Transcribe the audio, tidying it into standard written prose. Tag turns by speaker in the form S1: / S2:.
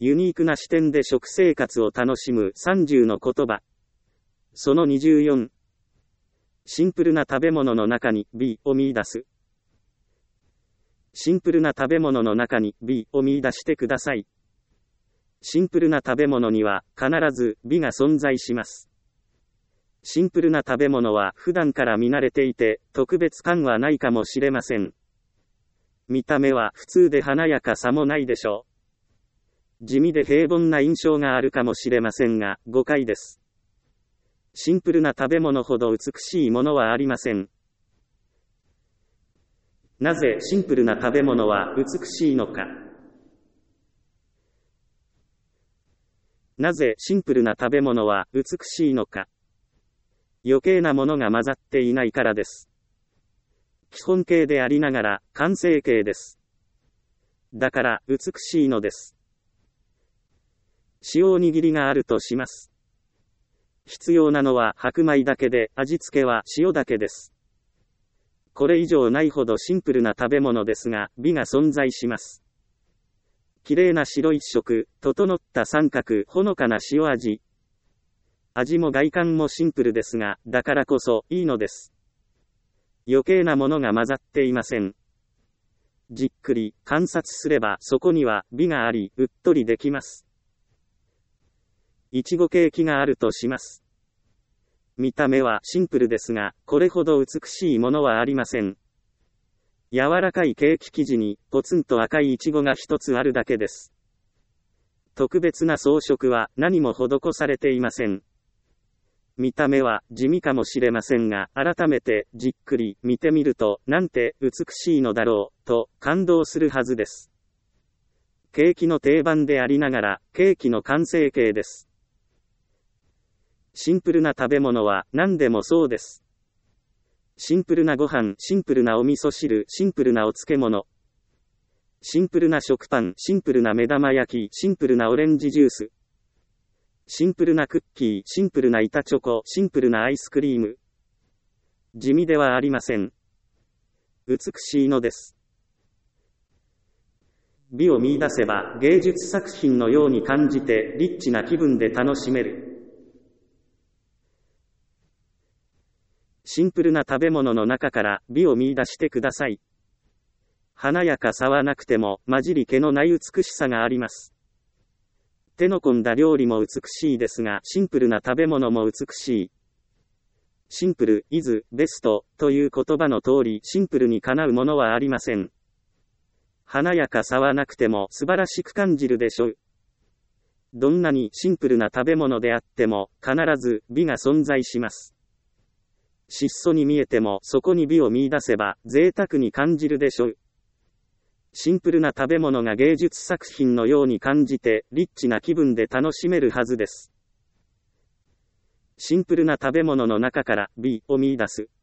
S1: ユニークな視点で食生活を楽しむ30の言葉。その24。シンプルな食べ物の中に美を見出す。シンプルな食べ物の中に美を見出してください。シンプルな食べ物には必ず美が存在します。シンプルな食べ物は普段から見慣れていて特別感はないかもしれません。見た目は普通で華やかさもないでしょう。地味で平凡な印象があるかもしれませんが、誤解です。シンプルな食べ物ほど美しいものはありません。なぜシンプルな食べ物は美しいのか。なぜシンプルな食べ物は美しいのか。余計なものが混ざっていないからです。基本形でありながら完成形です。だから美しいのです。塩おにぎりがあるとします。必要なのは白米だけで味付けは塩だけです。これ以上ないほどシンプルな食べ物ですが美が存在します。綺麗な白一色、整った三角、ほのかな塩味。味も外観もシンプルですが、だからこそいいのです。余計なものが混ざっていません。じっくり観察すればそこには美があり、うっとりできます。いちごケーキがあるとします。見た目はシンプルですが、これほど美しいものはありません。柔らかいケーキ生地にポツンと赤いイチゴが一つあるだけです。特別な装飾は何も施されていません。見た目は地味かもしれませんが、改めてじっくり見てみると、なんて美しいのだろう、と感動するはずです。ケーキの定番でありながら、ケーキの完成形です。シンプルな食べ物は何でもそうです。シンプルなご飯、シンプルなお味噌汁、シンプルなお漬物。シンプルな食パン、シンプルな目玉焼き、シンプルなオレンジジュース。シンプルなクッキー、シンプルな板チョコ、シンプルなアイスクリーム。地味ではありません。美しいのです。美を見出せば芸術作品のように感じてリッチな気分で楽しめる。シンプルな食べ物の中から美を見出してください。華やかさはなくても混じり気のない美しさがあります。手の込んだ料理も美しいですが、シンプルな食べ物も美しい。シンプル is best という言葉の通り、シンプルにかなうものはありません。華やかさはなくても素晴らしく感じるでしょう。どんなにシンプルな食べ物であっても必ず美が存在します。質素に見えてもそこに美を見出せば贅沢に感じるでしょう。シンプルな食べ物が芸術作品のように感じてリッチな気分で楽しめるはずです。シンプルな食べ物の中から美を見出す。